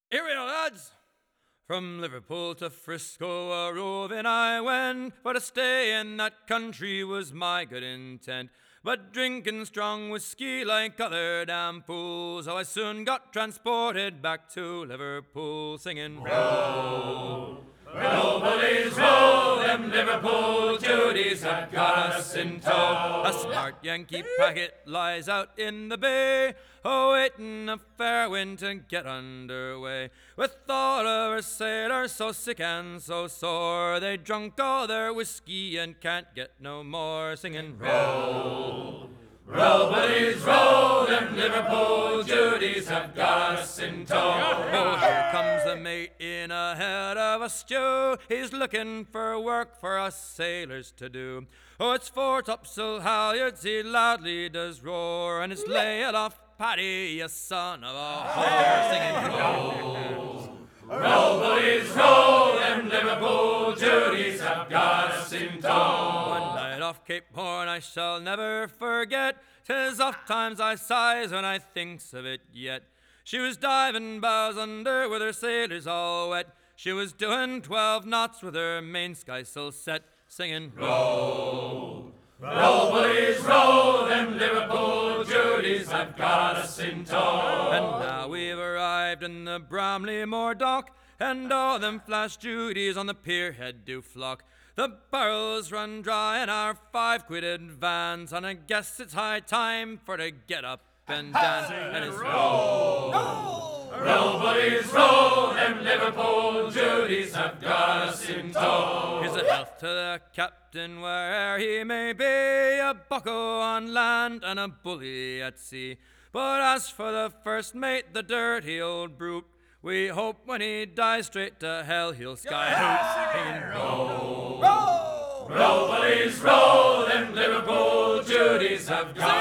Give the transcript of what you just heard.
Here we are, lads. From Liverpool to Frisco a roving I went, for to stay in that country was my good intent. But drinking strong whiskey like other damn fools, so I soon got transported back to Liverpool, singing row, row, bullies, row, them Liverpool Judies have got us in tow. A smart Yankee packet lies out in the bay, awaiting a fair wind to get underway. With all of our sailors so sick and so sore, they drunk all their whiskey and can't get no more, singing row, row, bullies, row, them Liverpool Judies have got us in tow. Oh, here comes the mate in ahead of a stew, he's looking for work for us sailors to do. Oh, it's fore topsail halyards he loudly does roar, and it's lay it off Paddy, you son of a whore, singing row, row, bullies, row, them Liverpool Judies have got us in tow. One night off Cape Horn I shall never forget, 'tis oft times I sighs when I thinks of it yet. She was diving bows under with her sailors all wet, she was doing 12 knots with her main skysail set, singing row, row, bullies, row, them Liverpool Judies have got us in tow. And now we've arrived in the Bramley-Moore dock, and all them flash Judies on the pier head do flock. The barrels run dry and our 5 quid advance, and I guess it's high time for to get up and dance. And it's row, row, row, bullies, row, them Liverpool Judies have got us in tow. Here's a health to the captain where'er he may be, a bucko on land and a bully at sea. But as for the first mate, the dirty old brute, we hope when he dies straight to hell he'll skyhoot, singing row, row, row, bullies, row, them Liverpool Judies have got